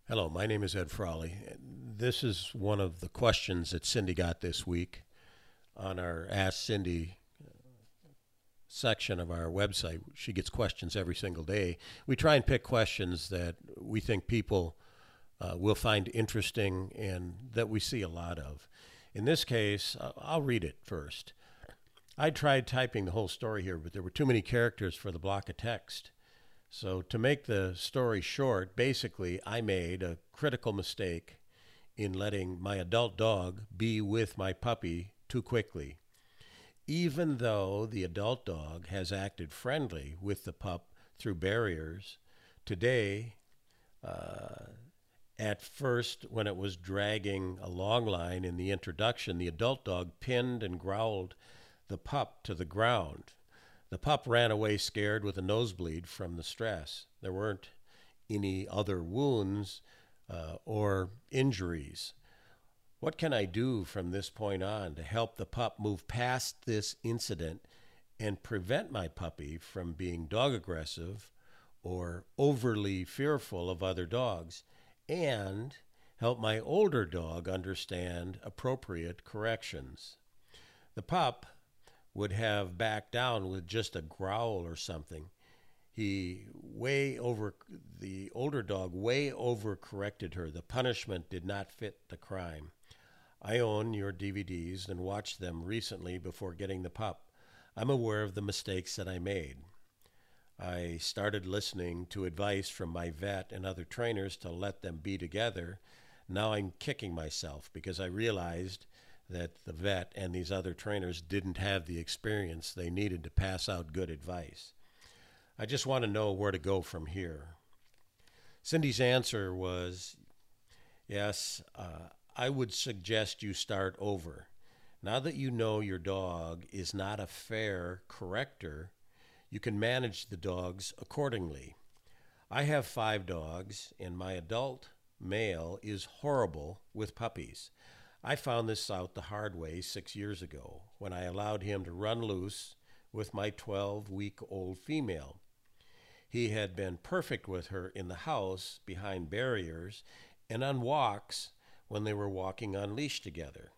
Hello, my name is Ed Frawley. This is one of the questions that Cindy got this week on our Ask Cindy section of our website. She gets questions every single day. We try and pick questions that we think people will find interesting and that we see a lot of. In this case, I'll read it first. I tried typing the whole story here, but there were too many characters for the block of text. So, to make the story short, basically, I made a critical mistake in letting my adult dog be with my puppy too quickly. Even though the adult dog has acted friendly with the pup through barriers, today, uh, at first, when it was dragging a long line in the introduction, the adult dog pinned and growled the pup to the ground. The pup ran away scared with a nosebleed from the stress. There weren't any other wounds or injuries. What can I do from this point on to help the pup move past this incident and prevent my puppy from being dog aggressive or overly fearful of other dogs and help my older dog understand appropriate corrections? The pup would have backed down with just a growl or something. He way over The older dog way over corrected her. The punishment did not fit the crime. I own your DVDs and watched them recently before getting the pup. I'm aware of the mistakes that I made. I started listening to advice from my vet and other trainers to let them be together. Now I'm kicking myself because I realized that the vet and these other trainers didn't have the experience they needed to pass out good advice. I just want to know where to go from here. Cindy's answer was yes, I would suggest you start over. Now that you know your dog is not a fair corrector, you can manage the dogs accordingly. I have 5 dogs, and my adult male is horrible with puppies. I found this out the hard way 6 years ago when I allowed him to run loose with my 12-week-old female. He had been perfect with her in the house behind barriers and on walks when they were walking on leash together.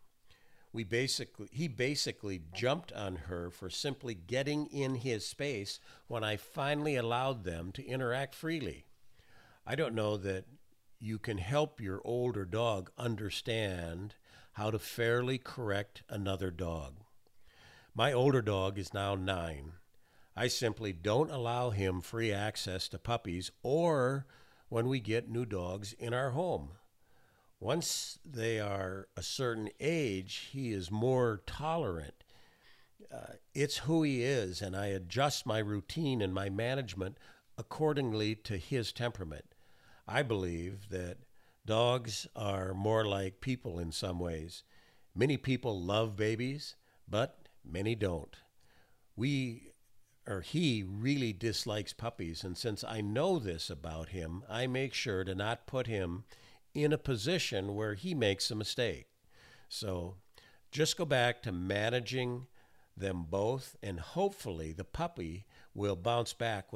He basically jumped on her for simply getting in his space when I finally allowed them to interact freely. I don't know that you can help your older dog understand how to fairly correct another dog. My older dog is now 9. I simply don't allow him free access to puppies or when we get new dogs in our home. Once they are a certain age, he is more tolerant. It's who he is, and I adjust my routine and my management accordingly to his temperament. I believe that dogs are more like people in some ways. Many people love babies, but many don't. We He really dislikes puppies, and since I know this about him, I make sure to not put him in a position where he makes a mistake. So just go back to managing them both, and hopefully the puppy will bounce back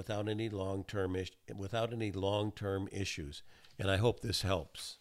without any long-term issues. And I hope this helps.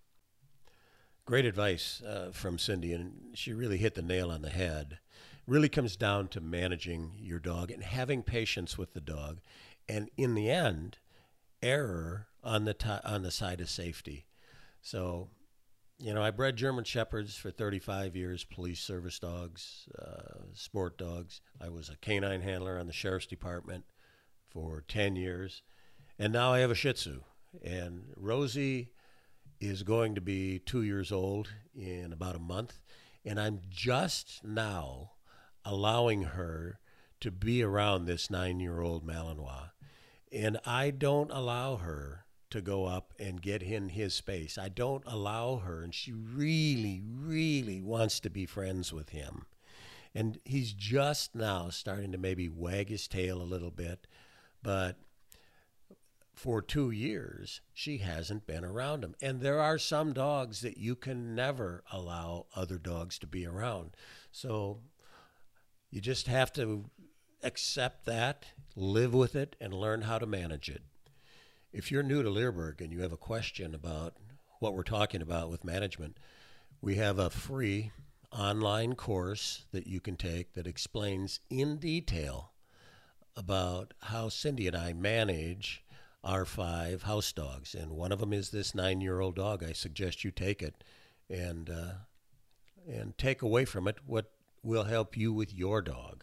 Great advice from Cindy, and she really hit the nail on the head. Really comes down to managing your dog and having patience with the dog, and in the end, error on on the side of safety. So, I bred German Shepherds for 35 years, police service dogs, sport dogs. I was a canine handler on the sheriff's department for 10 years. And now I have a Shih Tzu. And Rosie is going to be 2 years old in about a month. And I'm just now allowing her to be around this 9-year-old Malinois. And I don't allow her to go up and get in his space. I don't allow her, and she really, really wants to be friends with him. And he's just now starting to maybe wag his tail a little bit, but for 2 years, she hasn't been around him. And there are some dogs that you can never allow other dogs to be around. So you just have to accept that, live with it, and learn how to manage it. if you're new to Learburg and you have a question about what we're talking about with management, we have a free online course that you can take that explains in detail about how Cindy and I manage our 5 house dogs. And one of them is this 9-year-old dog. I suggest you take it and take away from it what will help you with your dog.